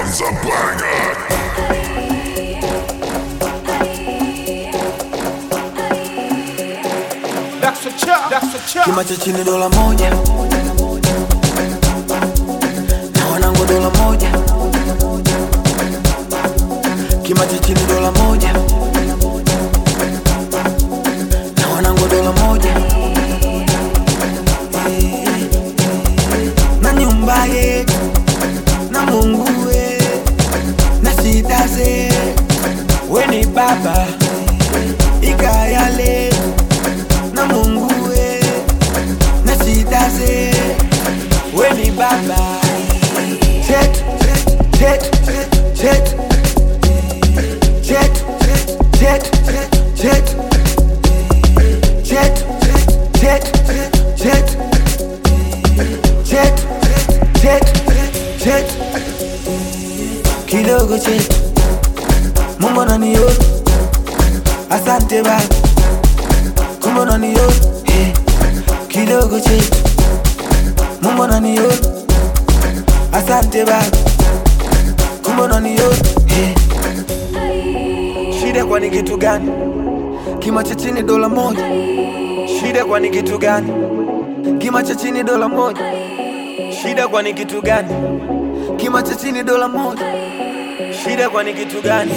is a banger. That's a chop. Kima cha chini dola moja, na wanangu dola moja. Kima cha chini dola moja, na wanangu dola moja. Na nyumba yetu, na Mungu we, na shida ze, we ni baba, ikaya letu. Na Mungu we, na shida ze, we ni baba. Jet, jet, jet, jet, jet, jet, jet, jet, jet, jet, jet, jet. Kidogo jet, Mungu ananiona, asante baba. Mungu ananiona, kidogo jet, Mungu ananiona, asante baba. Mungu ananiona, shida kwa ni kitu gani? Kima cha chini dola moja, shida kwa ni kitu gani? Kima cha chini dola moja, shida kwa ni kitu gani? Kima cha chini dola moja, shida kwa ni kitu gani?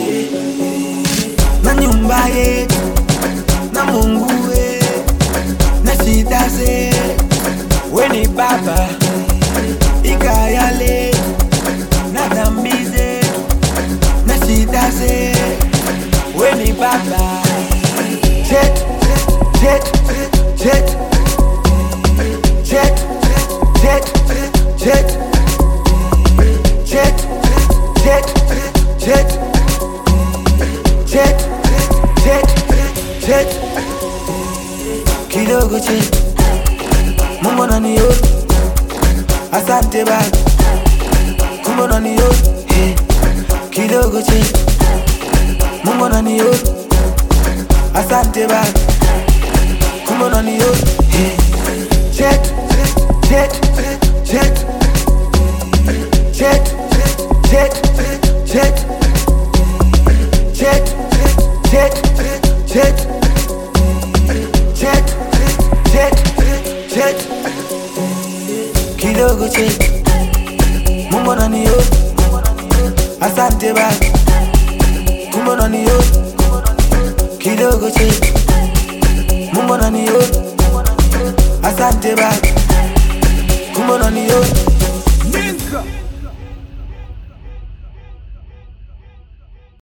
Na nyumba yetu, na Mungu we, na shida ze, we ni baba, ikaya letu. Na dhambi zetu, na shida ze, we ni baba. Jet, jet, jet, jet, jet, jet, jet, jet, jet, jet, jet, jet. Kidogo jet, Mungu ananiona, asante baba. Mungu ananiona, kidogo jet, Mungu ananiona, asante baba. Mungu ananiona, jet, jet, jet, jet, jet, jet, jet, jet, jet, jet, jet, jet. Kidogo jet, Mungu ananiona, asante baba. Mungu ananiona, kidogo jet, Mungu ananiona, asante baba. Mungu ananiona.